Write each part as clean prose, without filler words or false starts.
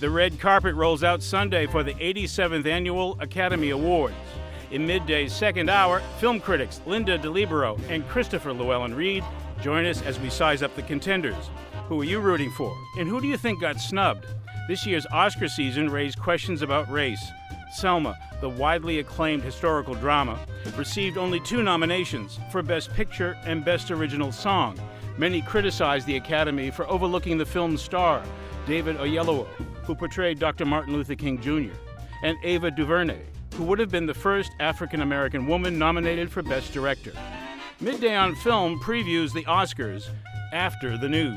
The red carpet rolls out Sunday for the 87th Annual Academy Awards. In Midday's second hour, film critics Linda DeLibero and Christopher Llewellyn-Reed join us as we size up the contenders. Who are you rooting for? And who do you think got snubbed? This year's Oscar season raised questions about race. Selma, the widely acclaimed historical drama, received only 2 nominations for Best Picture and Best Original Song. Many criticized the Academy for overlooking the film's star, David Oyelowo, who portrayed Dr. Martin Luther King Jr., and Ava DuVernay, who would have been the first African-American woman nominated for Best Director. Midday on Film previews the Oscars after the news.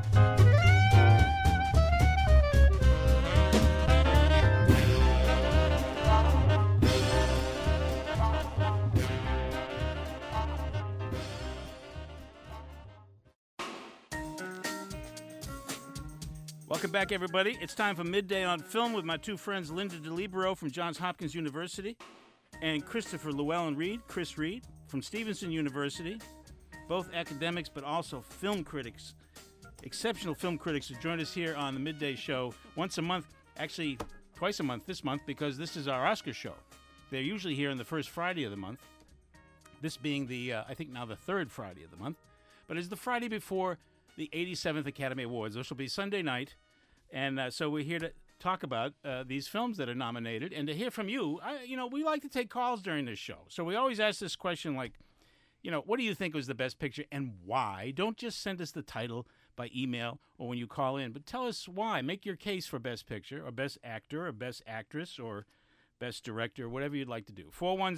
Welcome back, everybody. It's time for Midday on Film with my 2 friends, Linda DeLibero from Johns Hopkins University and Christopher Llewellyn-Reed, Chris Reed, from Stevenson University. Both academics, but also film critics, exceptional film critics who join us here on the Midday Show once a month, actually twice a month this month, because this is our Oscar show. They're usually here on the first Friday of the month, this being the, I think now the third Friday of the month, but it's the Friday before the 87th Academy Awards, which will be Sunday night. And so we're here to talk about these films that are nominated and to hear from you. We like to take calls during this show. So we always ask this question like, what do you think was the best picture and why? Don't just send us the title by email or when you call in, but tell us why. Make your case for best picture or best actor or best actress or best director, whatever you'd like to do.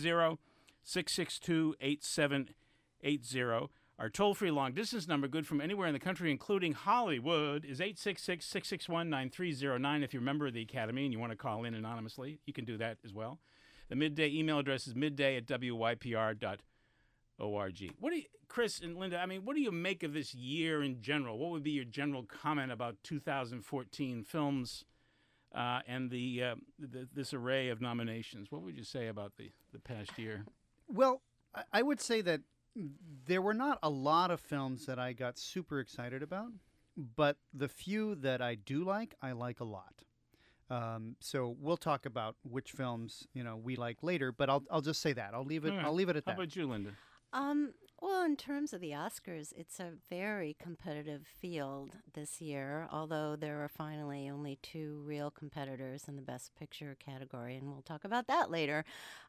410-662-8780. Our toll-free long-distance number, good from anywhere in the country, including Hollywood, is 866-661-9309. If you're a member of the Academy and you want to call in anonymously, you can do that as well. The Midday email address is midday@wypr.org. Chris and Linda, what do you make of this year in general? What would be your general comment about 2014 films and this array of nominations? What would you say about the past year? Well, I would say that there were not a lot of films that I got super excited about, but the few that I do like, I like a lot. So we'll talk about which films we like later, but I'll just say that I'll leave it. Right. I'll leave it at that. How about you, Linda? Well, in terms of the Oscars, it's a very competitive field this year, although there are finally only 2 real competitors in the Best Picture category, and we'll talk about that later.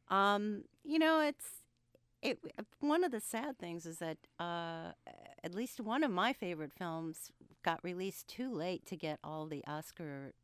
One of the sad things is that at least one of my favorite films got released too late to get all the Oscar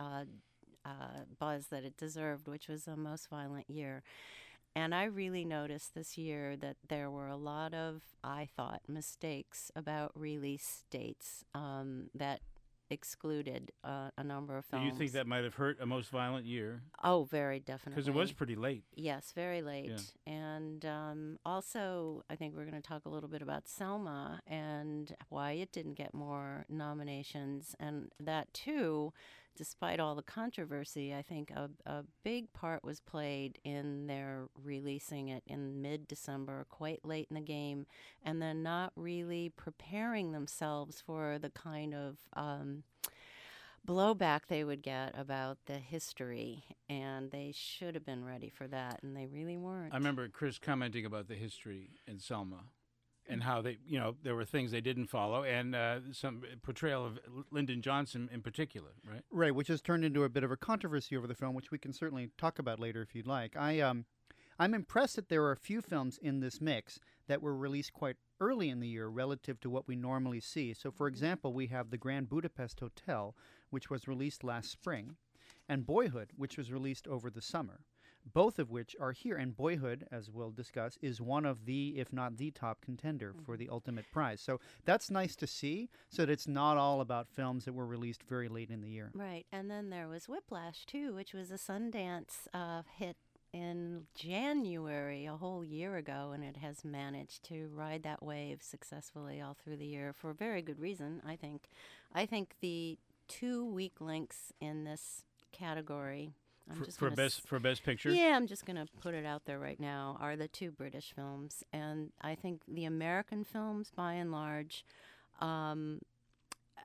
buzz that it deserved, which was The Most Violent Year. And I really noticed this year that there were a lot of, I thought, mistakes about release dates that excluded a number of films. Do you think that might have hurt A Most Violent Year? Oh, very definitely. Because it was pretty late. Yes, very late. Yeah. And also, I think we're going to talk a little bit about Selma and why it didn't get more nominations. And that, too, despite all the controversy, I think a big part was played in their releasing it in mid-December, quite late in the game, and then not really preparing themselves for the kind of blowback they would get about the history, and they should have been ready for that, and they really weren't. I remember Chris commenting about the history in Selma and how they, there were things they didn't follow, and some portrayal of Lyndon Johnson in particular, right? Right, which has turned into a bit of a controversy over the film, which we can certainly talk about later if you'd like. I'm impressed that there are a few films in this mix that were released quite early in the year relative to what we normally see. So, for example, we have The Grand Budapest Hotel, which was released last spring, and Boyhood, which was released over the summer, both of which are here. And Boyhood, as we'll discuss, is one of the, if not the top contender for the ultimate prize. So that's nice to see, so that it's not all about films that were released very late in the year. Right, and then there was Whiplash, too, which was a Sundance hit in January, a whole year ago, and it has managed to ride that wave successfully all through the year for a very good reason, I think. I think the 2 weak links in this category, for best picture? Yeah, I'm just going to put it out there right now, are the 2 British films. And I think the American films, by and large,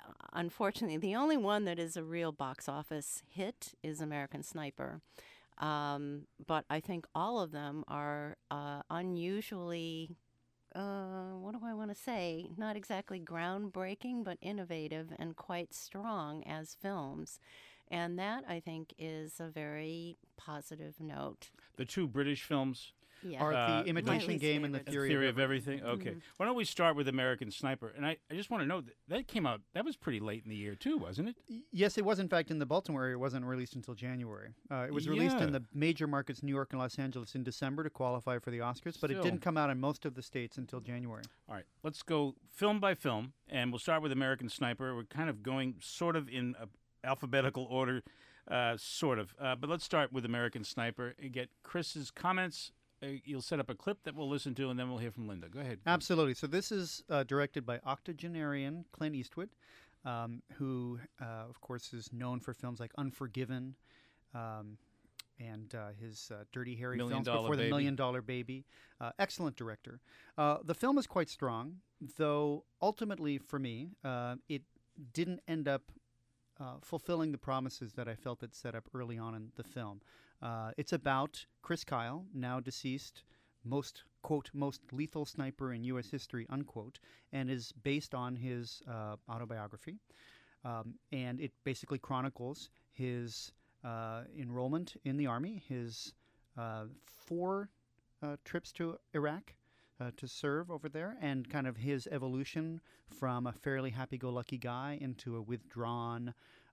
unfortunately, the only one that is a real box office hit is American Sniper. But I think all of them are unusually, what do I want to say? Not exactly groundbreaking, but innovative and quite strong as films. And that, I think, is a very positive note. The two British films Yeah. Are Uh, The Imitation least Game and The favorite. Theory, of Everything. Okay. Mhm. Why don't we start with American Sniper? And I just want to know that came out. That was pretty late in the year too, wasn't it? Yes, it was. In fact, in the Baltimore area, it wasn't released until January. It was released Yeah. in the major markets, New York and Los Angeles, in December to qualify for the Oscars, but it Still. didn't come out in most of the states until January. All right. Let's go film by film, and we'll start with American Sniper. We're kind of going sort of in alphabetical order, sort of. But let's start with American Sniper and get Chris's comments. You'll set up a clip that we'll listen to, and then we'll hear from Linda. Go ahead. Absolutely. So this is directed by octogenarian Clint Eastwood, who, of course, is known for films like Unforgiven and his Dirty Harry Million films Dollar before Baby. The $1 Million Baby. Excellent director. The film is quite strong, though ultimately for me, it didn't end up fulfilling the promises that I felt it set up early on in the film. It's about Chris Kyle, now deceased, most lethal sniper in U.S. history, unquote, and is based on his autobiography. And it basically chronicles his enrollment in the Army, his 4 trips to Iraq to serve over there, and kind of his evolution from a fairly happy-go-lucky guy into a withdrawn,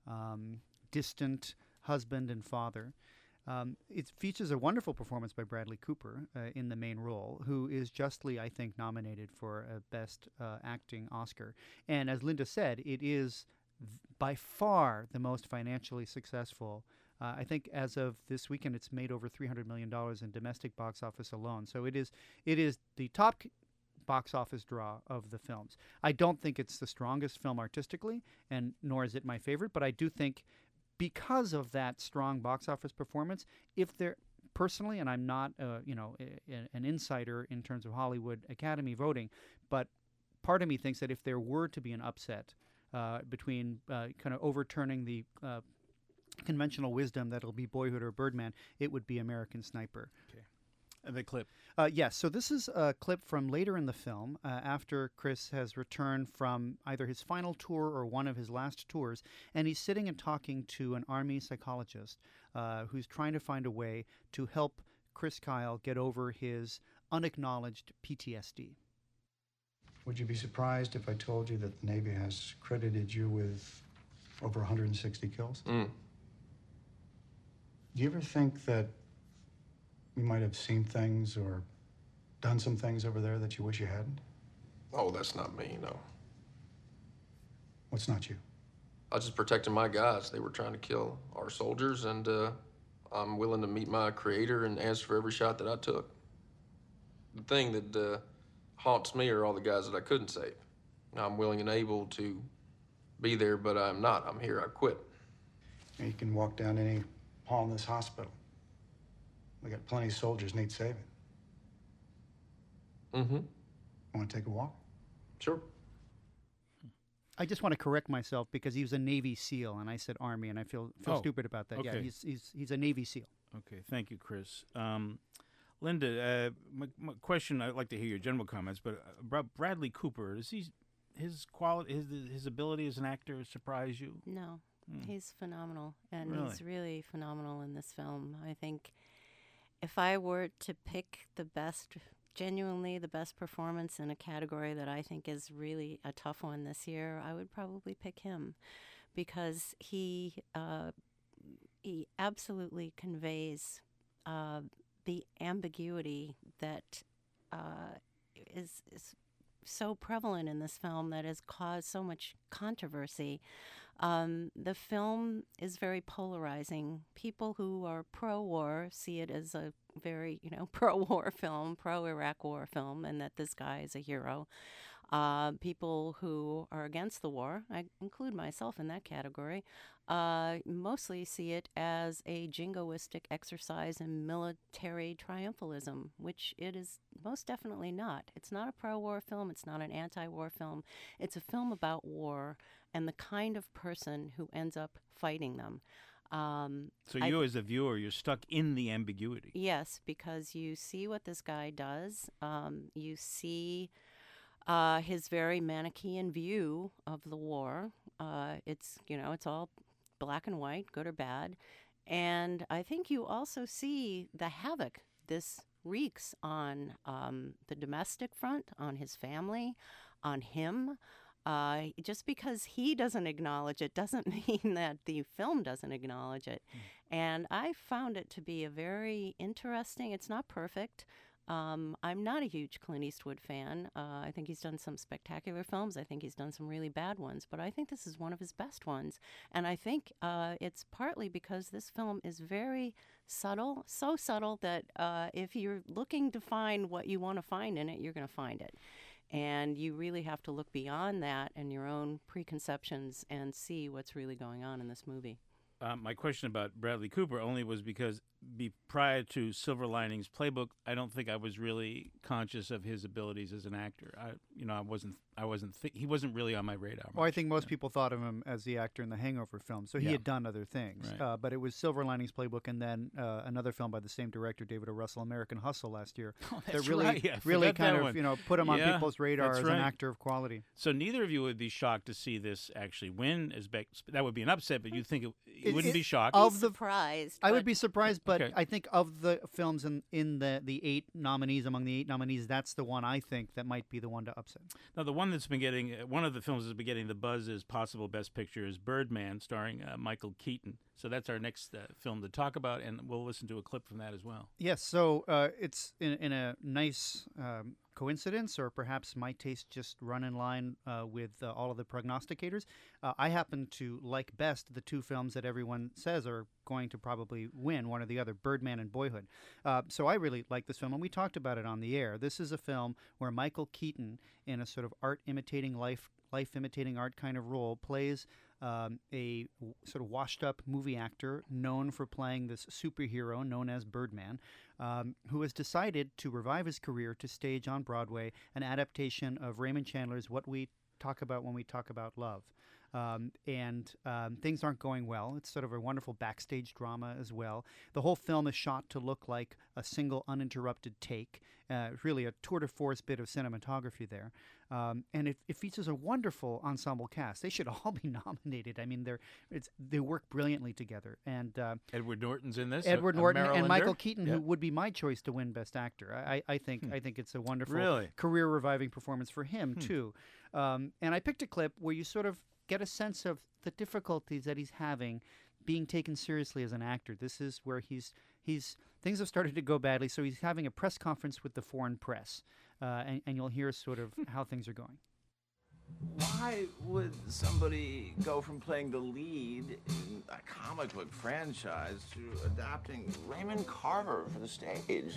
distant husband and father. It features a wonderful performance by Bradley Cooper in the main role, who is justly, I think, nominated for a Best Acting Oscar. And as Linda said, it is by far the most financially successful. I think as of this weekend, it's made over $300 million in domestic box office alone. So it is the top box office draw of the films. I don't think it's the strongest film artistically, and nor is it my favorite, but I do think because of that strong box office performance, if there personally, and I'm not an insider in terms of Hollywood Academy voting, but part of me thinks that if there were to be an upset between kind of overturning the conventional wisdom that it'll be Boyhood or Birdman, it would be American Sniper. The clip. Yes, so this is a clip from later in the film after Chris has returned from either his final tour or one of his last tours, and he's sitting and talking to an Army psychologist who's trying to find a way to help Chris Kyle get over his unacknowledged PTSD. Would you be surprised if I told you that the Navy has credited you with over 160 kills? Do you ever think that you might have seen things or done some things over there that you wish you hadn't? Oh, that's not me, no. What's not you? I was just protecting my guys. They were trying to kill our soldiers, and I'm willing to meet my creator and answer for every shot that I took. The thing that haunts me are all the guys that I couldn't save. I'm willing and able to be there, but I'm not. I'm here. I quit. You can walk down any hall in this hospital. We got plenty of soldiers need saving. Mm-hmm. Want to take a walk? Sure. I just want to correct myself because he was a Navy SEAL, and I said Army, and I feel stupid about that. Okay. Yeah, he's a Navy SEAL. Okay, thank you, Chris. Linda, my question, I'd like to hear your general comments, but Bradley Cooper, is his quality, his ability as an actor surprise you? No, he's phenomenal, and Really? he's really phenomenal in this film. I think if I were to pick genuinely the best performance in a category that I think is really a tough one this year, I would probably pick him because he absolutely conveys the ambiguity that is so prevalent in this film that has caused so much controversy. The film is very polarizing. People who are pro-war see it as a very, pro-war film, pro-Iraq war film, and that this guy is a hero. People who are against the war, I include myself in that category, mostly see it as a jingoistic exercise in military triumphalism, which it is most definitely not. It's not a pro-war film. It's not an anti-war film. It's a film about war and the kind of person who ends up fighting them. So you, as a viewer, you're stuck in the ambiguity. Yes, because you see what this guy does. You see his very Manichaean view of the war. It's all black and white, good or bad. And I think you also see the havoc this wreaks on the domestic front, on his family, on him. Just because he doesn't acknowledge it doesn't mean that the film doesn't acknowledge it. And I found it to be a very interesting, it's not perfect. I'm not a huge Clint Eastwood fan. I think he's done some spectacular films. I think he's done some really bad ones. But I think this is one of his best ones. And I think it's partly because this film is very subtle, so subtle that if you're looking to find what you want to find in it, you're going to find it. And you really have to look beyond that and your own preconceptions and see what's really going on in this movie. My question about Bradley Cooper only was because prior to Silver Linings Playbook, I don't think I was really conscious of his abilities as an actor. He wasn't really on my radar. Well, I think most people thought of him as the actor in the Hangover film, so he had done other things. Right. But it was Silver Linings Playbook, and then another film by the same director, David O. Russell, American Hustle, last year. Oh, that's that really, right. Yeah, I really forgot kind that of one. put him on Yeah, people's radar that's as right. an actor of quality. So neither of you would be shocked to see this actually win. That would be an upset, but you'd think you wouldn't be shocked. Of the Surprised. I would be surprised, but Okay. I think of the films in the 8 nominees, among the 8 nominees, that's the one I think that might be the one to upset. Now, the one that's been getting one of the films that's been getting the buzz as possible Best Picture is Birdman, starring Michael Keaton. So that's our next film to talk about, and we'll listen to a clip from that as well. Yes, so it's in a nice coincidence, or perhaps my taste just run in line with all of the prognosticators. I happen to like best the 2 films that everyone says are going to probably win, one or the other, Birdman and Boyhood. So I really like this film, and we talked about it on the air. This is a film where Michael Keaton, in a sort of art imitating life imitating art kind of role, plays a sort of washed-up movie actor known for playing this superhero known as Birdman, who has decided to revive his career to stage on Broadway an adaptation of Raymond Chandler's What We Talk About When We Talk About Love. Things aren't going well. It's sort of a wonderful backstage drama as well. The whole film is shot to look like a single uninterrupted take, really a tour de force bit of cinematography there. And it features a wonderful ensemble cast. They should all be nominated. I mean, they work brilliantly together. And Edward Norton's in this. Edward a Norton and Marylander? Michael Keaton, Yeah. who would be my choice to win Best Actor. I think it's a wonderful Really? career reviving performance for him too. And I picked a clip where you sort of get a sense of the difficulties that he's having being taken seriously as an actor. This is where he's things have started to go badly, so he's having a press conference with the foreign press, and you'll hear sort of how things are going. Why would somebody go from playing the lead in a comic book franchise to adapting Raymond Carver for the stage?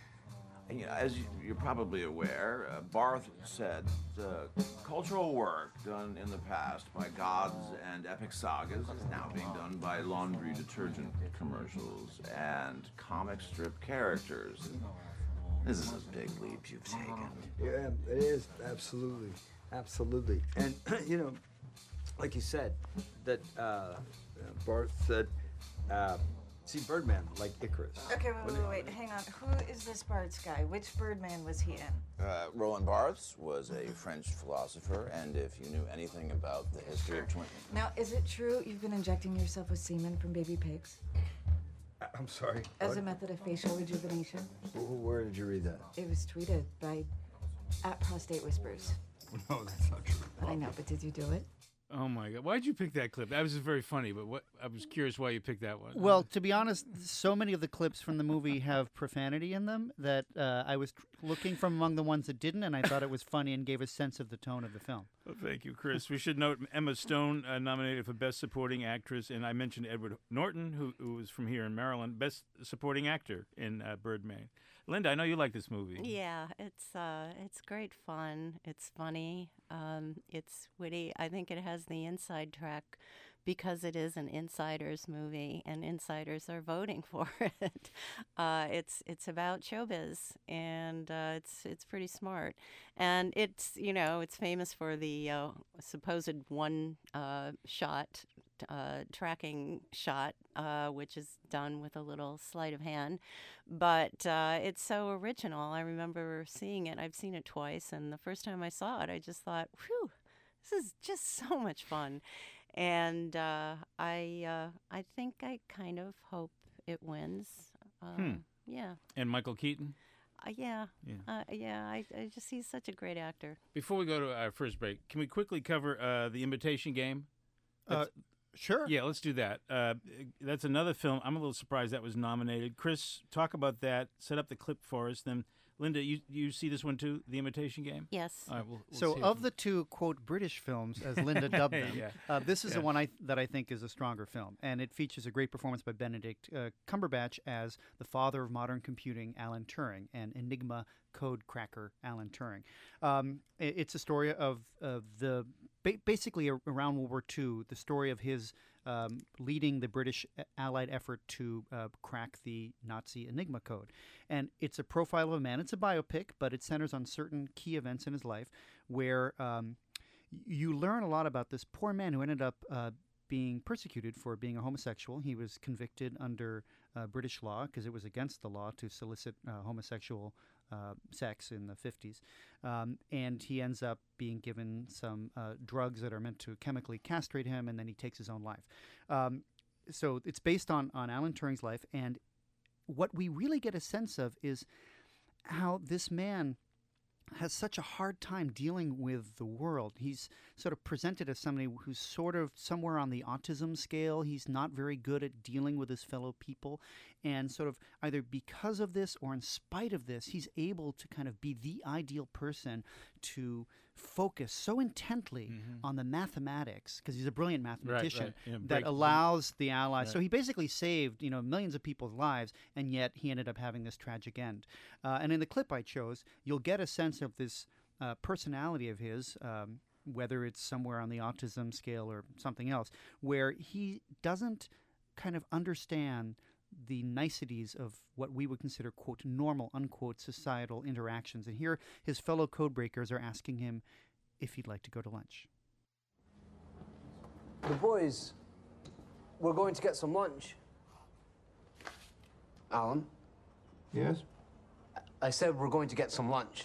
As you're probably aware, Barth said cultural work done in the past by gods and epic sagas is now being done by laundry detergent commercials and comic strip characters. This is a big leap you've taken. Yeah, it is. Absolutely. Absolutely. And, like you said, that Barth said, see Birdman like Icarus. Okay, wait, hang on. Who is this Bart's guy? Which Birdman was he in? Roland Barthes was a French philosopher, and if you knew anything about the history of Now, is it true you've been injecting yourself with semen from baby pigs I'm sorry. as what? a method of facial rejuvenation? Where did you read that? It was tweeted by @Prostate Whispers. No, that's not true. I know, but did you do it? Oh my God! Why'd you pick that clip? That was just very funny, but I was curious why you picked that one. Well, to be honest, so many of the clips from the movie have profanity in them that I was looking from among the ones that didn't, and I thought it was funny and gave a sense of the tone of the film. Well, thank you, Chris. We should note Emma Stone nominated for Best Supporting Actress, and I mentioned Edward Norton, who was from here in Maryland, Best Supporting Actor in Birdman. Linda, I know you like this movie. Yeah, it's great fun. It's funny. It's witty. I think it has the inside track because it is an insiders movie, and insiders are voting for it. It's about showbiz, and it's pretty smart. And it's famous for the supposed one shot tracking shot, which is done with a little sleight of hand. But it's so original. I remember seeing it. I've seen it twice, and the first time I saw it, I just thought, whew, this is just so much fun. And I think I kind of hope it wins. Yeah. And Michael Keaton? Yeah. I just, he's such a great actor. Before we go to our first break, can we quickly cover The Imitation Game? Sure. Yeah, let's do that. That's another film. I'm a little surprised that was nominated. Chris, talk about that. Set up the clip for us. Then, Linda, you see this one too, The Imitation Game? Yes. All right, we'll So of the two, quote, British films, as Linda dubbed them, Yeah. this is the one that I think is a stronger film. And it features a great performance by Benedict Cumberbatch as the father of modern computing, Alan Turing, and Enigma code cracker, Alan Turing. It's a story of basically around World War II, the story of his leading the British Allied effort to crack the Nazi Enigma code. And it's a profile of a man. It's a biopic, but it centers on certain key events in his life where you learn a lot about this poor man who ended up being persecuted for being a homosexual. He was convicted under British law because it was against the law to solicit homosexual sex in the 50s. And he ends up being given some drugs that are meant to chemically castrate him, and then he takes his own life. So it's based on Alan Turing's life, and what we really get a sense of is how this man has such a hard time dealing with the world. He's sort of presented as somebody who's sort of somewhere on the autism scale. He's not very good at dealing with his fellow people. And sort of either because of this or in spite of this, he's able to kind of be the ideal person to focus so intently on the mathematics, because he's a brilliant mathematician, Yeah, that allows the Allies. So he basically saved, millions of people's lives, and yet he ended up having this tragic end. And in the clip I chose, you'll get a sense of this personality of his, whether it's somewhere on the autism scale or something else, where he doesn't kind of understand the niceties of what we would consider, quote, normal, unquote, societal interactions. And here his fellow codebreakers are asking him if he'd like to go to lunch. The boys, we're going to get some lunch. Alan? Yes? I said we're going to get some lunch.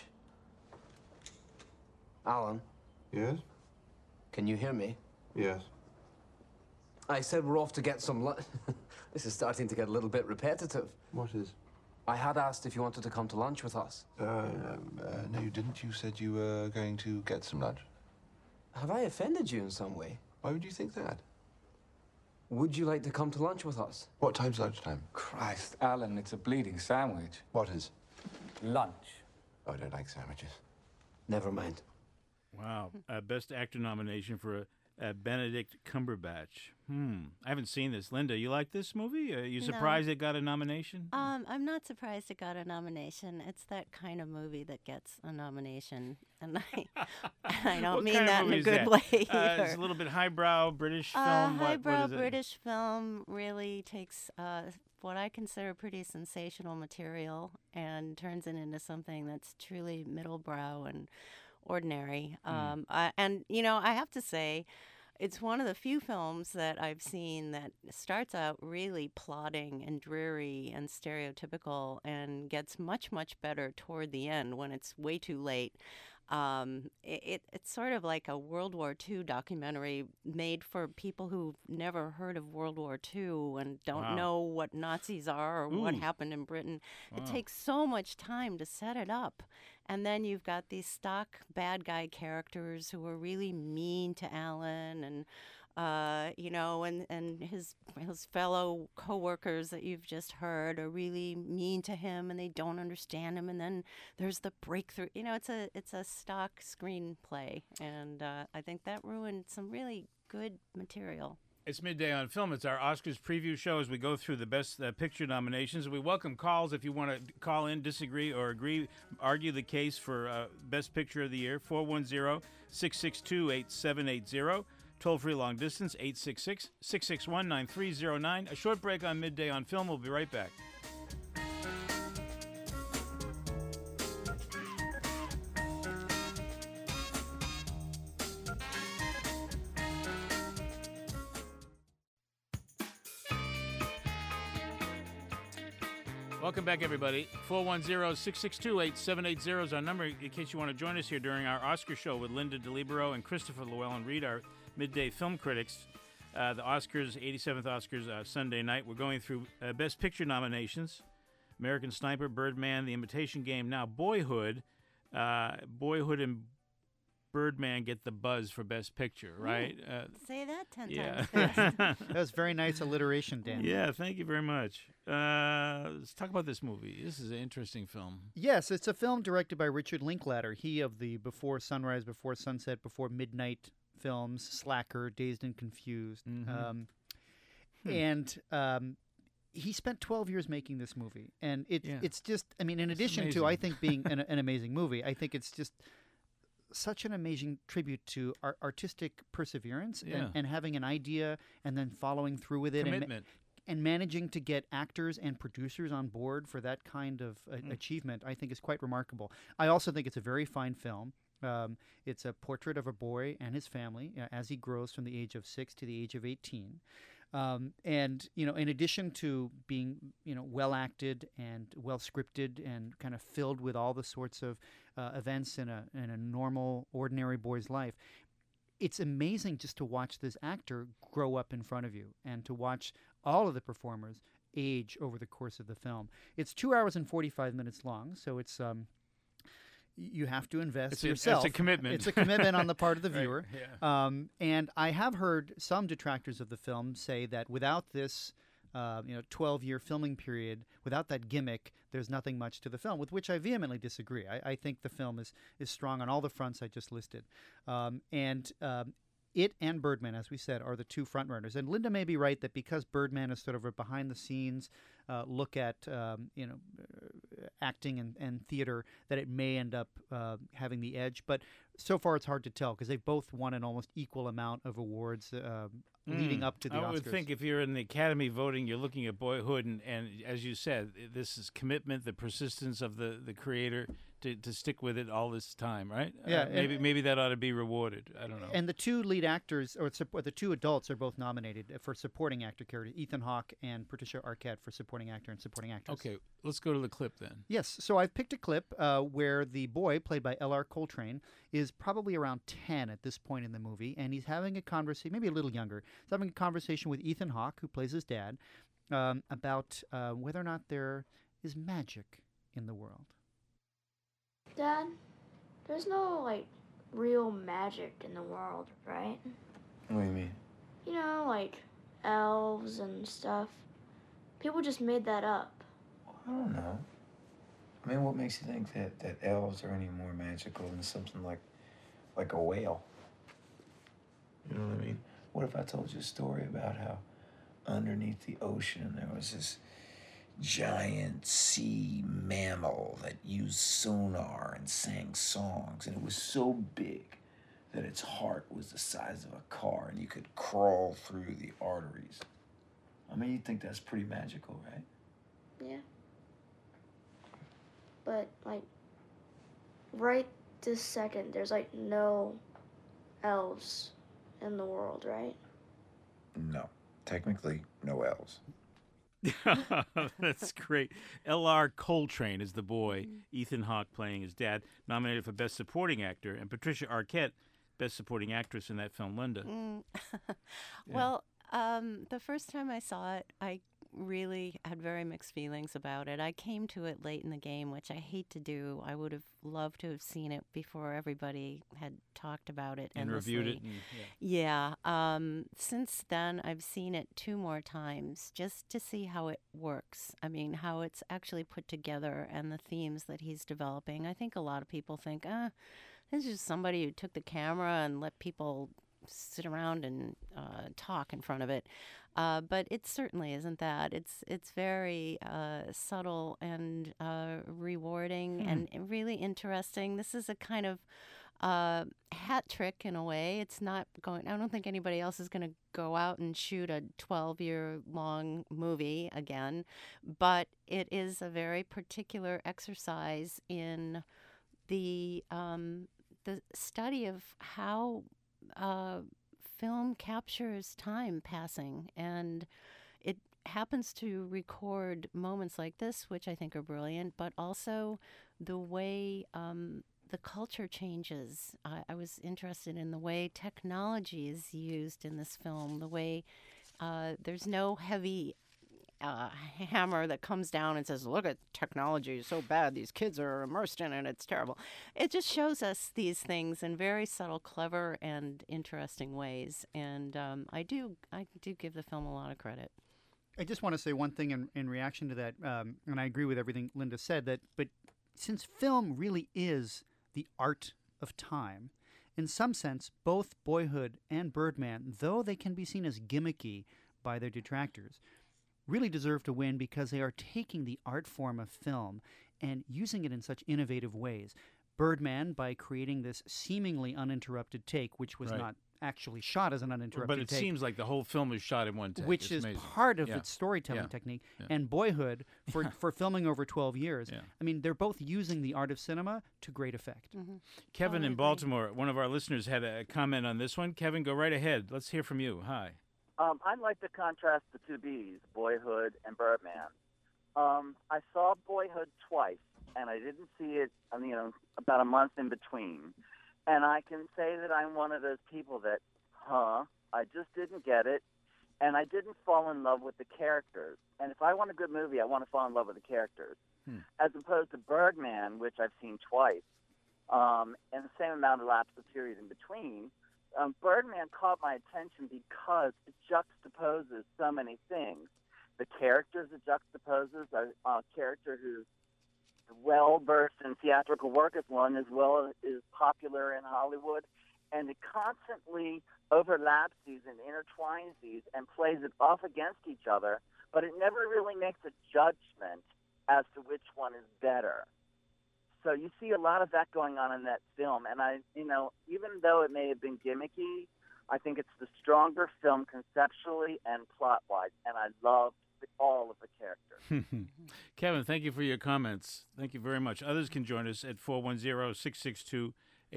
Alan? Yes? Can you hear me? Yes. I said we're off to get some lunch. This is starting to get a little bit repetitive. What is? I had asked if you wanted to come to lunch with us. No, you didn't. You said you were going to get some lunch. Have I offended you in some way? Why would you think that? Would you like to come to lunch with us? What time's lunchtime? Christ, Alan, it's a bleeding sandwich. What is? Lunch. Oh, I don't like sandwiches. Never mind. Wow. Best Actor nomination for Benedict Cumberbatch. I haven't seen this. Linda, you like this movie? Are you surprised it got a nomination? I'm not surprised it got a nomination. It's that kind of movie that gets a nomination, and I don't What mean kind of that in movie a is good that? way either. It's a little bit highbrow British film. Highbrow what is it? British film really takes what I consider pretty sensational material and turns it into something that's truly middlebrow and ordinary. I have to say, it's one of the few films that I've seen that starts out really plodding and dreary and stereotypical and gets much, much better toward the end when it's way too late. It's sort of like a World War II documentary made for people who've never heard of World War II and don't know what Nazis are or what happened in Britain. It takes so much time to set it up. And then you've got these stock bad guy characters who are really mean to Alan and his fellow coworkers that you've just heard are really mean to him and they don't understand him. And then there's the breakthrough. It's a stock screenplay, and I think that ruined some really good material. It's Midday on Film. It's our Oscars preview show as we go through the Best Picture nominations. We welcome calls if you want to call in, disagree, or agree, argue the case for Best Picture of the Year. 410-662-8780. Toll-free long distance, 866-661-9309. A short break on Midday on Film. We'll be right back. Welcome back, everybody. 410-662-8780 is our number in case you want to join us here during our Oscar show with Linda DeLibero and Christopher Llewellyn-Reed, our midday film critics. The Oscars, 87th Oscars, Sunday night. We're going through Best Picture nominations. American Sniper, Birdman, The Imitation Game. Now, Boyhood. Boyhood and Birdman get the buzz for Best Picture, right? Say that 10 yeah. times fast. That was very nice alliteration, Dan. Yeah, thank you very much. Let's talk about this movie. This is an interesting film. Yes, it's a film directed by Richard Linklater. He of the Before Sunrise, Before Sunset, Before Midnight films, Slacker, Dazed and Confused. And he spent 12 years making this movie. And it's just, I mean, in addition to, I think, being an amazing movie, I think it's just such an amazing tribute to artistic perseverance and having an idea and then following through with it. Commitment. And managing to get actors and producers on board for that kind of achievement, I think, is quite remarkable. I also think it's a very fine film. It's a portrait of a boy and his family as he grows from the age of 6 to the age of 18. And, you know, in addition to being, you know, well acted and well scripted and kind of filled with all the sorts of events in a normal, ordinary boy's life, it's amazing just to watch this actor grow up in front of you and to watch all of the performers age over the course of the film. It's 2 hours and 45 minutes long, so it's you have to invest yourself. It's a commitment. It's a commitment on the part of the viewer. Right, yeah. And I have heard some detractors of the film say that without this 12-year filming period, without that gimmick, there's nothing much to the film, with which I vehemently disagree. I think the film is strong on all the fronts I just listed. It and Birdman, as we said, are the two frontrunners. And Linda may be right that because Birdman is sort of a behind-the-scenes look at acting and theater, that it may end up having the edge. But so far it's hard to tell because they've both won an almost equal amount of awards leading up to the Oscars. I would think if you're in the Academy voting, you're looking at Boyhood, and as you said, this is commitment, the persistence of the creator to stick with it all this time, right? Yeah, maybe that ought to be rewarded. I don't know. And the two lead actors, or the two adults, are both nominated for supporting actor character: Ethan Hawke and Patricia Arquette for supporting actor and supporting actress. Okay, let's go to the clip then. Yes, so I've picked a clip where the boy, played by L.R. Coltrane, is probably around 10 at this point in the movie, and he's having a conversation, maybe a little younger. He's having a conversation with Ethan Hawke, who plays his dad, about whether or not there is magic in the world. Dad, there's no, like, real magic in the world, right? What do you mean? You know, like, elves and stuff. People just made that up. I don't know. I mean, what makes you think that elves are any more magical than something like a whale? You know what I mean? What if I told you a story about how underneath the ocean there was this giant sea mammal that used sonar and sang songs, and it was so big that its heart was the size of a car and you could crawl through the arteries? I mean, you'd think that's pretty magical, right? Yeah. But, like, right this second, there's, like, no elves in the world, right? No. Technically, no elves. That's great. L.R. Coltrane is the boy. Ethan Hawke playing his dad, nominated for Best Supporting Actor, and Patricia Arquette, Best Supporting Actress in that film. Linda. Well, the first time I saw it, I really had very mixed feelings about it. I came to it late in the game, which I hate to do. I would have loved to have seen it before everybody had talked about it and endlessly. reviewed it. Yeah. Since then, I've seen it 2 more times just to see how it works. I mean, how it's actually put together and the themes that he's developing. I think a lot of people think, this is just somebody who took the camera and let people sit around and talk in front of it. But it certainly isn't that. It's very subtle and rewarding and really interesting. This is a kind of hat trick in a way. It's not going. I don't think anybody else is going to go out and shoot a 12-year-long movie again, but it is a very particular exercise in the study of how film captures time passing, and it happens to record moments like this, which I think are brilliant, but also the way the culture changes. I was interested in the way technology is used in this film, the way there's no heavy hammer that comes down and says, look at technology, it's so bad, these kids are immersed in it, it's terrible. It just shows us these things in very subtle, clever, and interesting ways. And I do give the film a lot of credit. I just want to say one thing in reaction to that, and I agree with everything Linda said, but since film really is the art of time, in some sense, both Boyhood and Birdman, though they can be seen as gimmicky by their detractors, really deserve to win because they are taking the art form of film and using it in such innovative ways. Birdman, by creating this seemingly uninterrupted take, which was not actually shot as an uninterrupted But it take, seems like the whole film is shot in one take. which It's is amazing. part of its storytelling technique. And Boyhood, for filming over 12 years, I mean, they're both using the art of cinema to great effect. Kevin in Baltimore, one of our listeners, had a comment on this one. Kevin, go right ahead. Let's hear from you. Hi. I'd like to contrast the two Bs, Boyhood and Birdman. I saw Boyhood twice, and I didn't see it, about a month in between. And I can say that I'm one of those people that, I just didn't get it, and I didn't fall in love with the characters. And if I want a good movie, I want to fall in love with the characters. As opposed to Birdman, which I've seen twice, and the same amount of lapse of period in between. Birdman caught my attention because it juxtaposes so many things. The characters it juxtaposes, a character who's well-versed in theatrical work as one, as well as is popular in Hollywood, and it constantly overlaps these and intertwines these and plays it off against each other, but it never really makes a judgment as to which one is better. So you see a lot of that going on in that film, and even though it may have been gimmicky, I think it's the stronger film conceptually and plot-wise, and I loved all of the characters. Kevin, thank you for your comments. Thank you very much. Others can join us at 410-662-8780.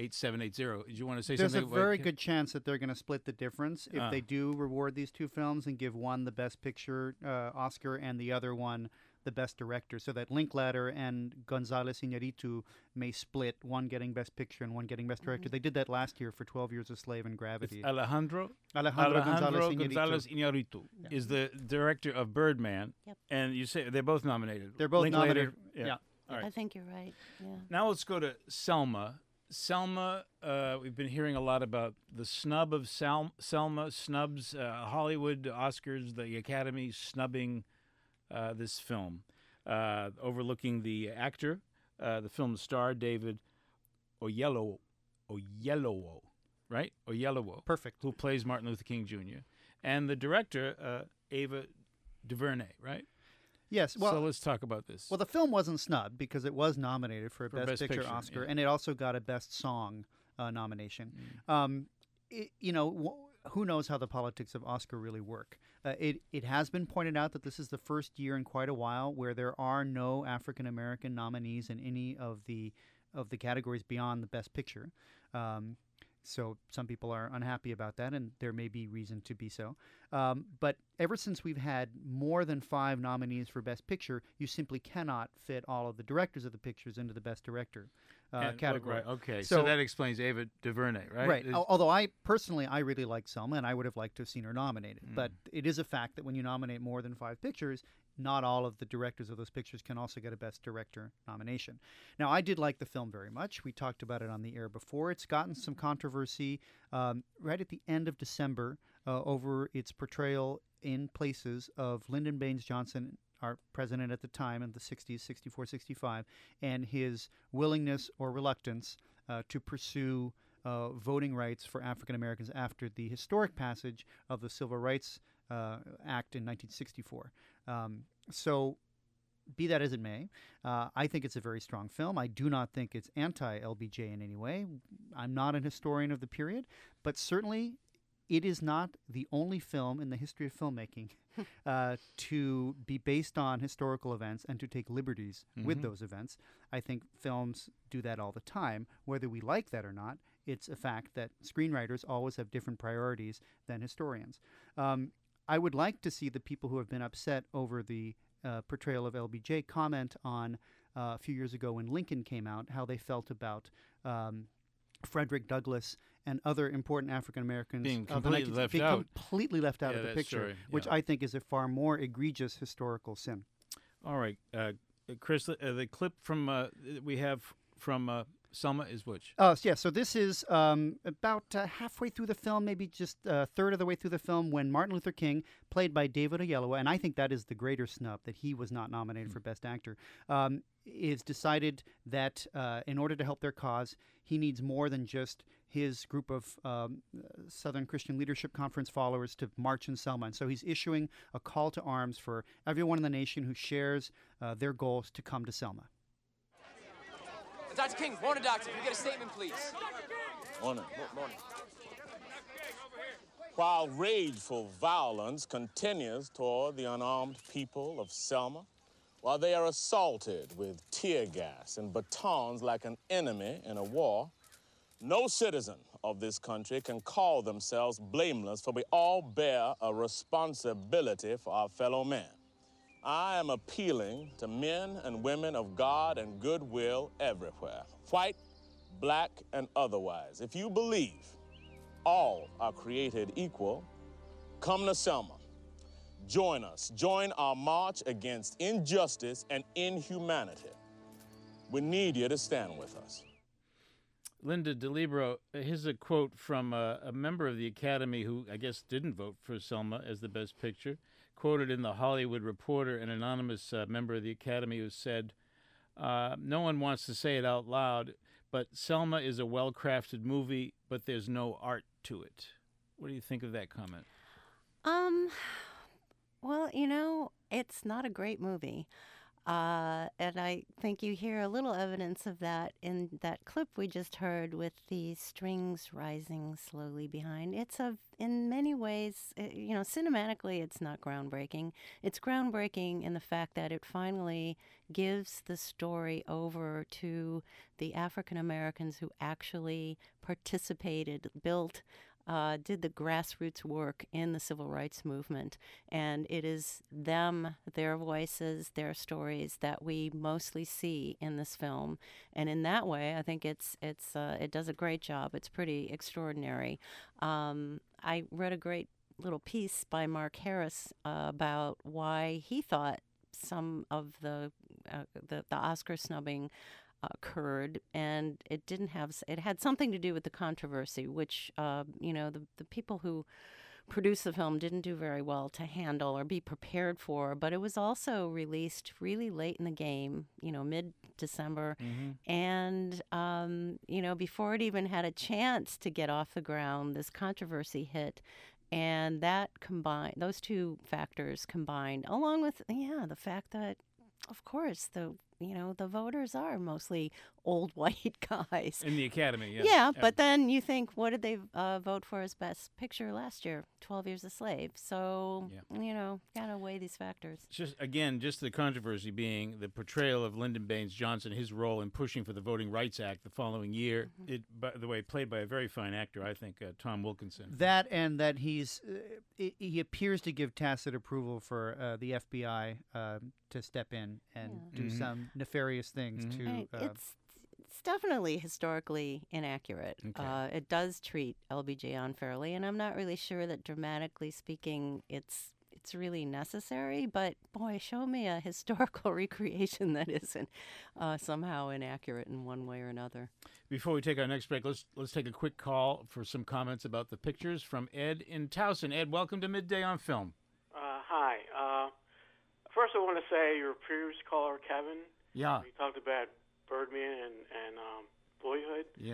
Did you want to say There's something? There's a very good chance that they're going to split the difference if they do reward these two films and give one the Best Picture Oscar and the other one the Best Director, so that Linklater and González Iñárritu may split, one getting Best Picture and one getting Best Director. They did that last year for 12 Years a Slave and Gravity. Alejandro González Iñárritu is the director of Birdman, and you say they're both nominated. They're both Linklater, nominated. All right. I think you're right. Yeah. Now let's go to Selma. Selma, we've been hearing a lot about the snub of Selma, snubs, Hollywood, Oscars, the Academy snubbing this film, overlooking the actor, the film's star, David Oyelowo, right? Oyelowo. Perfect. Who plays Martin Luther King Jr., and the director, Ava DuVernay, right? Yes. Well, so let's talk about this. Well, the film wasn't snubbed because it was nominated for a Best Picture Oscar, and it also got a Best Song nomination. Who knows how the politics of Oscar really work? It has been pointed out that this is the first year in quite a while where there are no African American nominees in any of the categories beyond the Best Picture. So some people are unhappy about that, and there may be reason to be so. But ever since we've had more than 5 nominees for Best Picture, you simply cannot fit all of the directors of the pictures into the Best Director category. Right, okay, so that explains Ava DuVernay, right? Right. Although I really like Selma, and I would have liked to have seen her nominated. But it is a fact that when you nominate more than 5 pictures, not all of the directors of those pictures can also get a Best Director nomination. Now, I did like the film very much. We talked about it on the air before. It's gotten some controversy right at the end of December over its portrayal in places of Lyndon Baines Johnson, our president at the time in the 60s, 64, 65, and his willingness or reluctance to pursue voting rights for African Americans after the historic passage of the Civil Rights Act in 1964. So, be that as it may, I think it's a very strong film. I do not think it's anti-LBJ in any way. I'm not an historian of the period, but certainly it is not the only film in the history of filmmaking to be based on historical events and to take liberties with those events. I think films do that all the time. Whether we like that or not, it's a fact that screenwriters always have different priorities than historians. I would like to see the people who have been upset over the portrayal of LBJ comment on a few years ago when Lincoln came out, how they felt about Frederick Douglass and other important African Americans being completely left out of the picture, story, which I think is a far more egregious historical sin. All right, Chris, the clip from we have from Selma is which? So this is about halfway through the film, maybe just a third of the way through the film, when Martin Luther King, played by David Oyelowo, and I think that is the greater snub that he was not nominated for Best Actor, is decided that in order to help their cause, he needs more than just his group of Southern Christian Leadership Conference followers to march in Selma. And so he's issuing a call to arms for everyone in the nation who shares their goals to come to Selma. Dr. King, morning, doctor. Can we get a statement, please? Morning. Morning. While rageful violence continues toward the unarmed people of Selma, while they are assaulted with tear gas and batons like an enemy in a war, no citizen of this country can call themselves blameless, for we all bear a responsibility for our fellow man. I am appealing to men and women of God and goodwill everywhere, white, black, and otherwise. If you believe all are created equal, come to Selma. Join us. Join our march against injustice and inhumanity. We need you to stand with us. Linda DeLibero, here's a quote from a member of the Academy who I guess didn't vote for Selma as the Best Picture, quoted in The Hollywood Reporter, an anonymous member of the Academy who said, no one wants to say it out loud, but Selma is a well-crafted movie, but there's no art to it. What do you think of that comment? Well, it's not a great movie. And I think you hear a little evidence of that in that clip we just heard with the strings rising slowly behind. In many ways, cinematically, it's not groundbreaking. It's groundbreaking in the fact that it finally gives the story over to the African Americans who actually participated, did the grassroots work in the civil rights movement. And it is them, their voices, their stories that we mostly see in this film. And in that way, I think it does a great job. It's pretty extraordinary. I read a great little piece by Mark Harris about why he thought some of the Oscar snubbing occurred, and it had something to do with the controversy, which the people who produced the film didn't do very well to handle or be prepared for. But it was also released really late in the game, mid-December, and before it even had a chance to get off the ground, this controversy hit. And those two factors combined, along with the fact that, of course, the voters are mostly old white guys. In the Academy, yes. Yeah, but then you think, what did they vote for as Best Picture last year? 12 Years a Slave. So, gotta weigh these factors. Just the controversy being the portrayal of Lyndon Baines Johnson, his role in pushing for the Voting Rights Act the following year. It, by the way, played by a very fine actor, I think, Tom Wilkinson. That and that he appears to give tacit approval for the FBI to step in and do some nefarious things to... It's definitely historically inaccurate. Okay. It does treat LBJ unfairly, and I'm not really sure that dramatically speaking it's really necessary, but boy, show me a historical recreation that isn't somehow inaccurate in one way or another. Before we take our next break, let's take a quick call for some comments about the pictures from Ed in Towson. Ed, welcome to Midday on Film. Hi. First, I want to say your previous caller, Kevin. Yeah. He talked about Birdman and Boyhood. Yeah.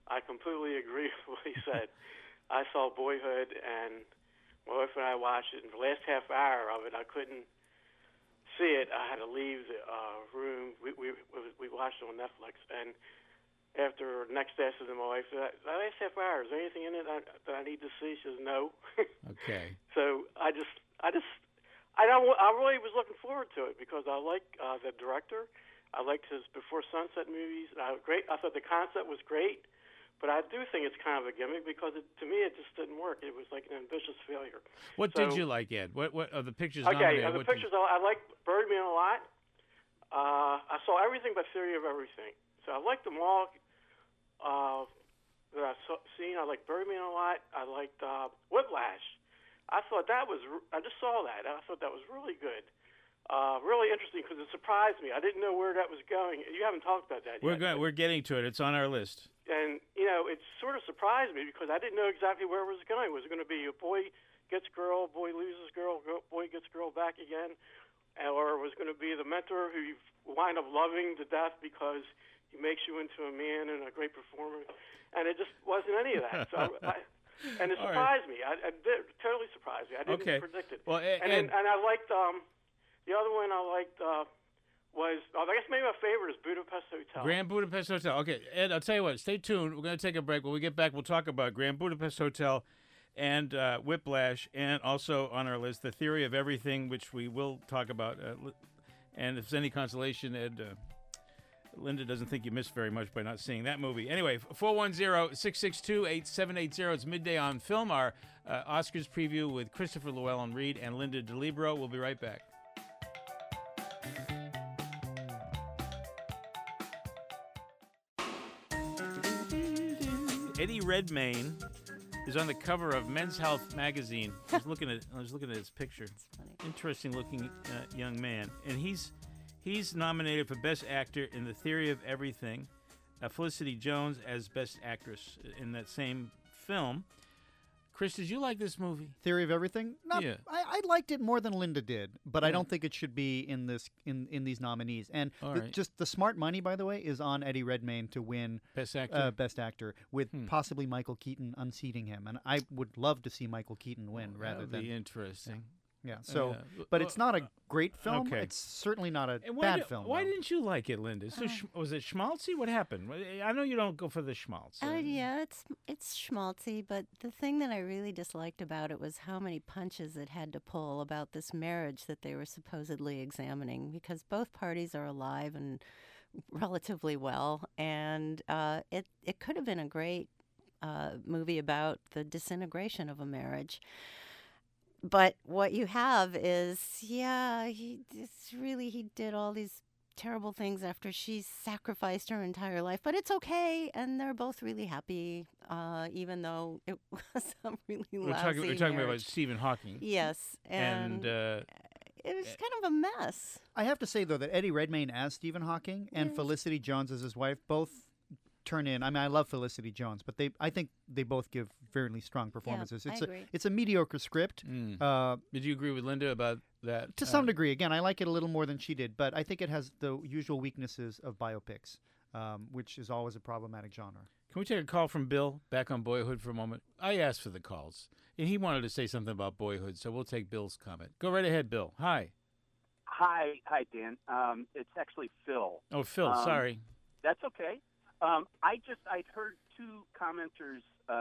I completely agree with what he said. I saw Boyhood, and my wife and I watched it. In the last half hour of it, I couldn't see it. I had to leave the room. We watched it on Netflix, and after next day, I said to my wife, "That last half hour, is there anything in it that I need to see?" She says, "No." Okay. So I really was looking forward to it because I like the director. I liked his Before Sunset movies. I thought the concept was great, but I do think it's kind of a gimmick because to me it just didn't work. It was like an ambitious failure. What did you like, Ed? What of the pictures? Okay, nominated, the pictures. I like Birdman a lot. I saw everything but Theory of Everything, so I liked them all that I've seen. I liked Birdman a lot. I liked Whiplash. I thought that was. I just saw that. I thought that was really good. Really interesting because it surprised me. I didn't know where that was going. You haven't talked about that yet. We're getting to it. It's on our list. And, it sort of surprised me because I didn't know exactly where it was going. Was it going to be a boy gets girl, boy loses girl, boy gets girl back again? Or was it going to be the mentor who you wind up loving to death because he makes you into a man and a great performer? And it just wasn't any of that. So and it surprised me. It totally surprised me. I didn't predict it. Well, and I liked... the other one I liked was, I guess maybe my favorite is Budapest Hotel. Grand Budapest Hotel. Okay, Ed, I'll tell you what. Stay tuned. We're going to take a break. When we get back, we'll talk about Grand Budapest Hotel and Whiplash, and also on our list, The Theory of Everything, which we will talk about. And if it's any consolation, Ed, Linda doesn't think you missed very much by not seeing that movie. Anyway, 410-662-8780. It's Midday on Film, our Oscars preview with Christopher Llewellyn-Reed and Linda DeLibero. We'll be right back. Eddie Redmayne is on the cover of Men's Health magazine. I was looking at his picture. Interesting looking young man, and he's nominated for Best Actor in The Theory of Everything. Felicity Jones as Best Actress in that same film. Chris, did you like this movie? Theory of Everything? No, yeah. I liked it more than Linda did, but I don't think it should be in these nominees. And just the smart money, by the way, is on Eddie Redmayne to win Best Actor, with possibly Michael Keaton unseating him. And I would love to see Michael Keaton win rather than interesting. Yeah. So, but it's not a great film. Okay. It's certainly not a bad film. Why didn't you like it, Linda? So was it schmaltzy? What happened? I know you don't go for the schmaltz. Yeah, it's schmaltzy, but the thing that I really disliked about it was how many punches it had to pull about this marriage that they were supposedly examining, because both parties are alive and relatively well, and it could have been a great movie about the disintegration of a marriage. But what you have is, he did all these terrible things after she sacrificed her entire life. But it's okay, and they're both really happy, even though it was a really lousy We're talking about Stephen Hawking. Yes, and it was kind of a mess. I have to say, though, that Eddie Redmayne as Stephen Hawking and Felicity Jones as his wife both turn in. I mean, I love Felicity Jones, but I think they both give fairly strong performances. Yeah, I agree. It's a mediocre script. Did you agree with Linda about that? To some degree. Again, I like it a little more than she did, but I think it has the usual weaknesses of biopics, which is always a problematic genre. Can we take a call from Bill back on Boyhood for a moment? I asked for the calls, and he wanted to say something about Boyhood, so we'll take Bill's comment. Go right ahead, Bill. Hi. Hi, Dan. It's actually Phil. Oh, Phil. Sorry. That's okay. I'd heard two commenters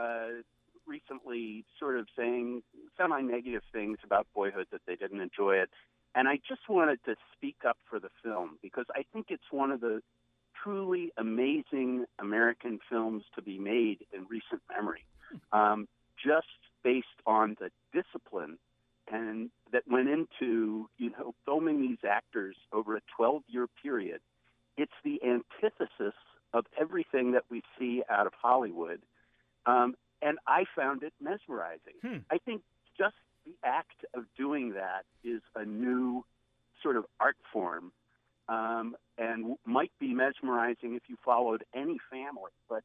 recently sort of saying semi-negative things about Boyhood, that they didn't enjoy it. And I just wanted to speak up for the film because I think it's one of the truly amazing American films to be made in recent memory, just based on the discipline and that went into, filming these actors over a 12-year period. It's the antithesis of everything that we see out of Hollywood, and I found it mesmerizing. I think just the act of doing that is a new sort of art form, and might be mesmerizing if you followed any family. But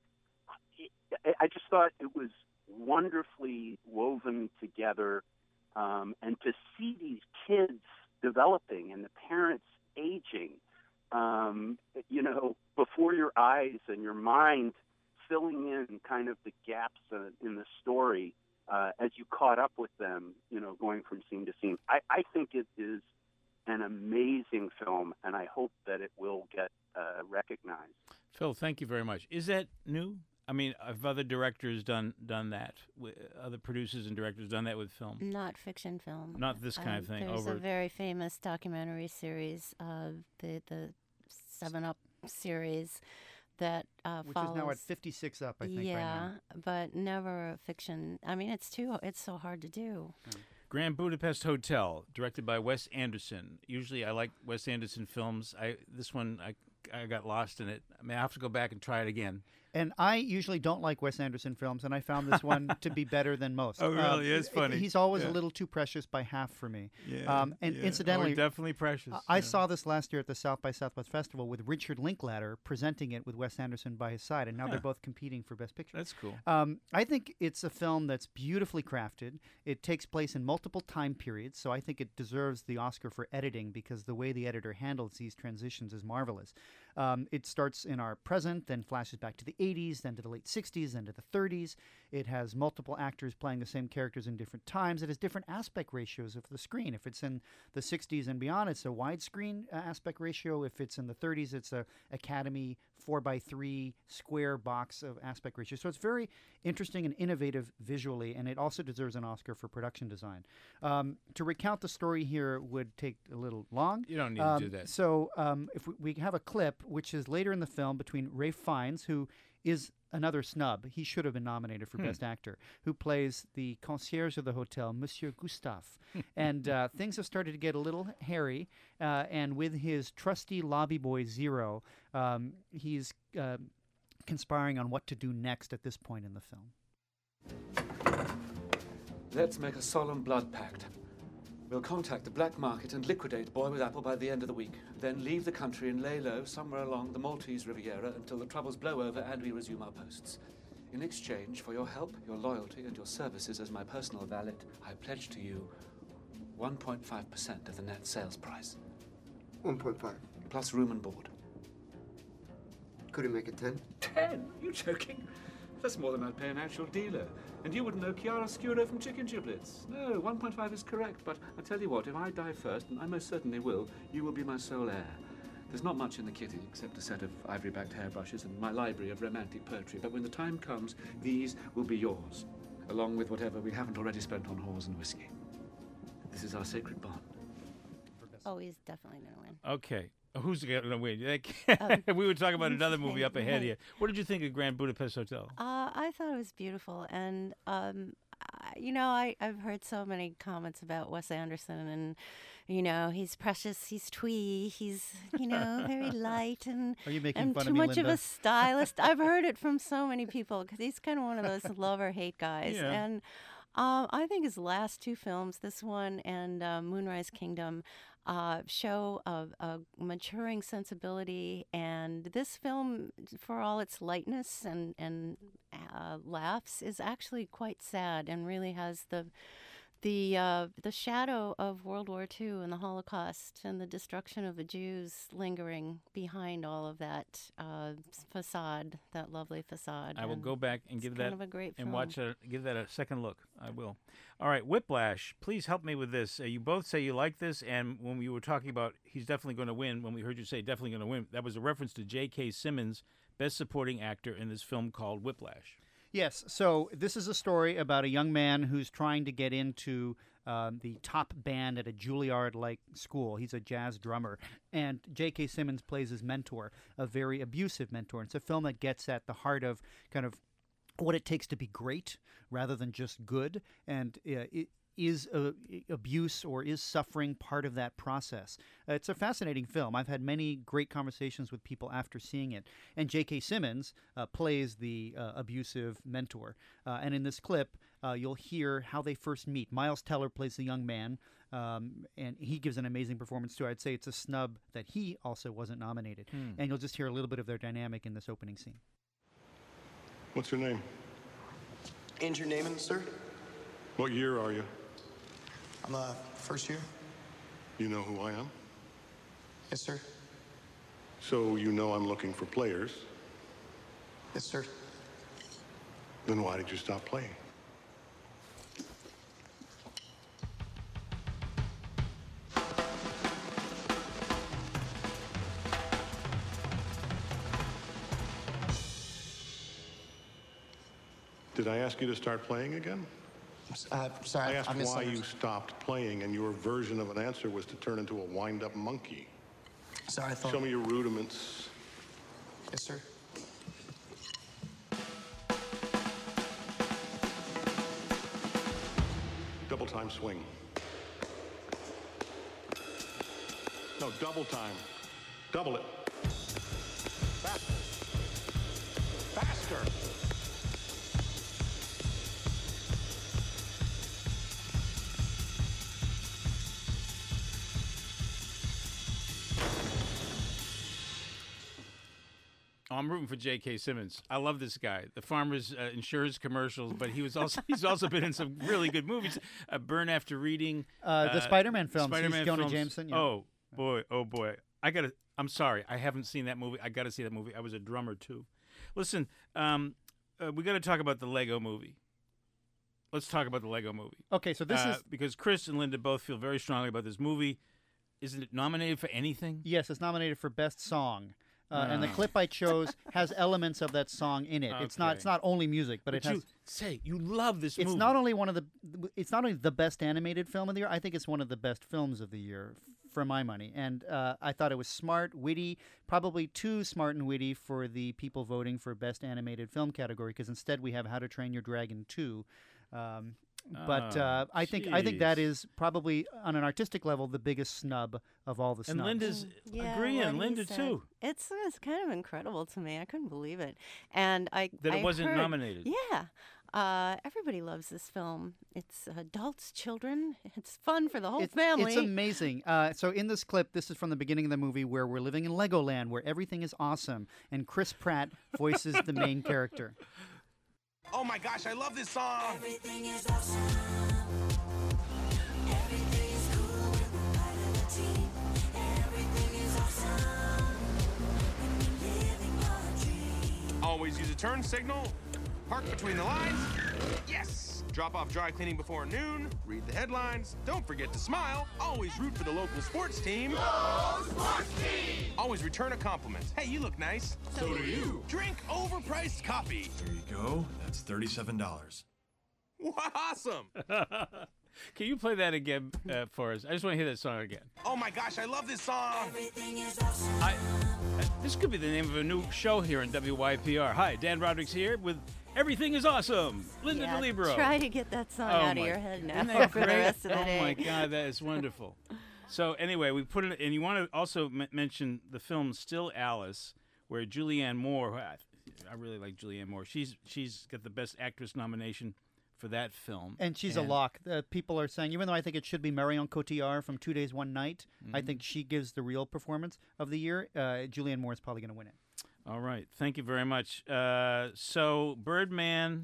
I just thought it was wonderfully woven together, and to see these kids developing and the parents aging, before your eyes, and your mind filling in kind of the gaps in the story as you caught up with them, going from scene to scene. I think it is an amazing film, and I hope that it will get recognized. Phil, thank you very much. Is that new? I mean, have other directors done that? Other producers and directors done that with film? Not fiction film. Not this kind of thing. There's a very famous documentary series, the 7 Up series, that which follows, is now at 56 up, I think. Yeah, right now. but never a fiction. I mean, it's so hard to do. Grand Budapest Hotel, directed by Wes Anderson. Usually, I like Wes Anderson films. This one, I got lost in it. I mean, I have to go back and try it again. And I usually don't like Wes Anderson films, and I found this one to be better than most. Oh, really? It's funny. He's always a little too precious by half for me. Incidentally, definitely precious. I saw this last year at the South by Southwest Festival with Richard Linklater presenting it with Wes Anderson by his side, and now they're both competing for Best Picture. That's cool. I think it's a film that's beautifully crafted. It takes place in multiple time periods, so I think it deserves the Oscar for editing because the way the editor handles these transitions is marvelous. It starts in our present, then flashes back to the 80s, then to the late 60s, then to the 30s. It has multiple actors playing the same characters in different times. It has different aspect ratios of the screen. If it's in the 60s and beyond, it's a widescreen aspect ratio. If it's in the 30s, it's a Academy 4:3 square box of aspect ratio. So it's very interesting and innovative visually, and it also deserves an Oscar for production design. To recount the story here would take a little long. You don't need to do that. So if we have a clip, which is later in the film, between Ralph Fiennes, who is another snub. He should have been nominated for Best Actor, who plays the concierge of the hotel, Monsieur Gustave. And things have started to get a little hairy, and with his trusty lobby boy, Zero, he's conspiring on what to do next at this point in the film. Let's make a solemn blood pact. We'll contact the black market and liquidate Boy with Apple by the end of the week, then leave the country and lay low somewhere along the Maltese Riviera until the troubles blow over and we resume our posts. In exchange for your help, your loyalty, and your services as my personal valet, I pledge to you 1.5% of the net sales price. 1.5. Plus room and board. Could he make it 10? 10? You joking? That's more than I'd pay an actual dealer. And you wouldn't know chiaroscuro from chicken giblets. No, 1.5 is correct, but I tell you what, if I die first, and I most certainly will, you will be my sole heir. There's not much in the kitty except a set of ivory-backed hairbrushes and my library of romantic poetry, but when the time comes, these will be yours, along with whatever we haven't already spent on whores and whiskey. This is our sacred bond. Oh, he's definitely going to win. Okay. Who's going to win? We were talking about another movie up ahead here. What did you think of Grand Budapest Hotel? I thought it was beautiful, and I've heard so many comments about Wes Anderson, and he's precious, he's twee, he's very light, and Are you making and fun too of me, much of Linda? a stylist. I've heard it from so many people because he's kind of one of those love or hate guys, Yeah. and I think his last two films, this one and Moonrise Kingdom, show a maturing sensibility, and this film, for all its lightness and laughs, is actually quite sad and really has the shadow of World War II and the Holocaust and the destruction of the Jews lingering behind all of that facade, that lovely facade. I will And go back and give it's that kind of a great and film. watch that. Give that a second look. I will. All right, Whiplash. Please help me with this. You both say you like this, and when we were talking about he's definitely going to win, when we heard you say definitely going to win, that was a reference to J.K. Simmons, Best Supporting Actor in this film called Whiplash. Yes, so this is a story about a young man who's trying to get into the top band at a Juilliard-like school. He's a jazz drummer, and J.K. Simmons plays his mentor, a very abusive mentor. It's a film that gets at the heart of kind of what it takes to be great rather than just good, and is abuse or is suffering part of that process? It's a fascinating film. I've had many great conversations with people after seeing it. And J.K. Simmons plays the abusive mentor. And in this clip, you'll hear how they first meet. Miles Teller plays the young man, and he gives an amazing performance too. I'd say it's a snub that he also wasn't nominated. And you'll just hear a little bit of their dynamic in this opening scene. What's your name? Andrew Naaman, sir. What year are you? I'm first year. You know who I am? Yes, sir. So you know I'm looking for players. Yes, sir. Then why did you stop playing? Did I ask you to start playing again? Sorry, I asked I missed why something. you stopped playing, and your version of an answer was to turn into a wind-up monkey. Sorry, I thought... Show me your rudiments. Yes, sir. Double time swing. No, double time. Double it. Faster. Faster. Oh, I'm rooting for J.K. Simmons. I love this guy. The Farmers Insurance commercials, but he's also been in some really good movies. Burn After Reading. The Spider-Man films. Spider-Man He's Jonah films. Jameson. Yeah. Oh boy. I'm sorry. I haven't seen that movie. I got to see that movie. I was a drummer too. Listen, we got to talk about the Lego movie. Let's talk about the Lego movie. Okay, so this is because Chris and Linda both feel very strongly about this movie. Isn't it nominated for anything? Yes, it's nominated for Best Song. And the clip I chose has elements of that song in it. It's not only music, but it has. You love this movie. It's not only the best animated film of the year. I think it's one of the best films of the year, for my money. And I thought it was smart, witty, probably too smart and witty for the people voting for best animated film category. Because instead we have How to Train Your Dragon 2. I think that is probably on an artistic level the biggest snub of all the snubs. And Linda's agreeing. Linda too. It's kind of incredible to me. I couldn't believe it, and I wasn't heard, nominated. Yeah, everybody loves this film. It's adults, children. It's fun for the whole family. It's amazing. So in this clip, this is from the beginning of the movie where we're living in Legoland, where everything is awesome, and Chris Pratt voices the main character. Oh my gosh, I love this song! Everything is awesome. Everything is cool when we're part of the team. Everything is awesome when we're living our dream. Always use a turn signal. Park between the lines. Yes! Drop off dry cleaning before noon. Read the headlines. Don't forget to smile. Always root for the local sports team. Go sports team! Always return a compliment. Hey, you look nice. So do you. Drink overpriced coffee. There you go. That's $37. Awesome! Can you play that again for us? I just want to hear that song again. Oh my gosh, I love this song! Everything is awesome. This could be the name of a new show here in WYPR. Hi, Dan Roderick's here with Everything is Awesome. Linda DeLibero. Try to get that song out of your head now Isn't that for the great? rest of the day. Oh my God, that is wonderful. So anyway, we put it, and you want to also mention the film Still Alice, where Julianne Moore, I really like Julianne Moore. She's got the Best Actress nomination for that film. And she's a lock. People are saying, even though I think it should be Marion Cotillard from 2 Days, One Night, I think she gives the real performance of the year. Julianne Moore is probably going to win it. All right. Thank you very much. So Birdman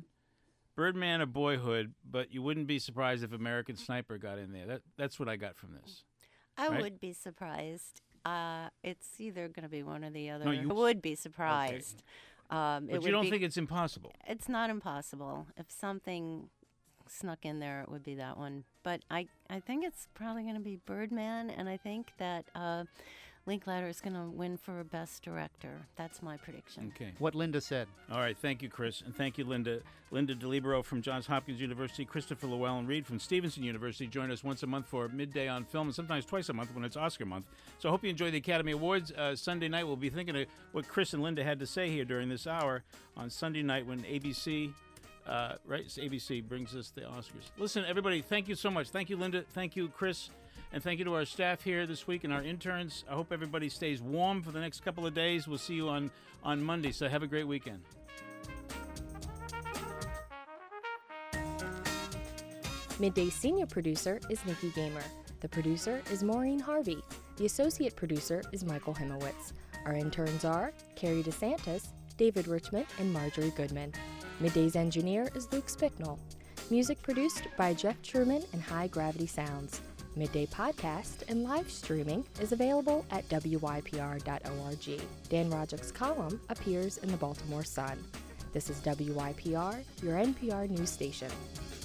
or Boyhood, but you wouldn't be surprised if American Sniper got in there. That's what I got from this. I right? would be surprised. It's either going to be one or the other. No, you I would be surprised. Okay. But you don't think it's impossible? It's not impossible. If something snuck in there, it would be that one. But I think it's probably going to be Birdman, and I think that Linklater is going to win for Best Director. That's my prediction. Okay. What Linda said. All right. Thank you, Chris. And thank you, Linda. Linda DeLibero from Johns Hopkins University, Christopher Llewellyn-Reid from Stevenson University join us once a month for Midday on Film, and sometimes twice a month when it's Oscar month. So I hope you enjoy the Academy Awards. Sunday night, we'll be thinking of what Chris and Linda had to say here during this hour on Sunday night when ABC, it's ABC brings us the Oscars. Listen, everybody, thank you so much. Thank you, Linda. Thank you, Chris. And thank you to our staff here this week and our interns. I hope everybody stays warm for the next couple of days. We'll see you on Monday, so have a great weekend. Midday's senior producer is Nikki Gamer. The producer is Maureen Harvey. The associate producer is Michael Himowitz. Our interns are Carrie DeSantis, David Richmond, and Marjorie Goodman. Midday's engineer is Luke Spicknell. Music produced by Jeff Truman and High Gravity Sounds. Midday podcast and live streaming is available at wypr.org. Dan Roderick's column appears in the Baltimore Sun. This is WYPR, your NPR news station.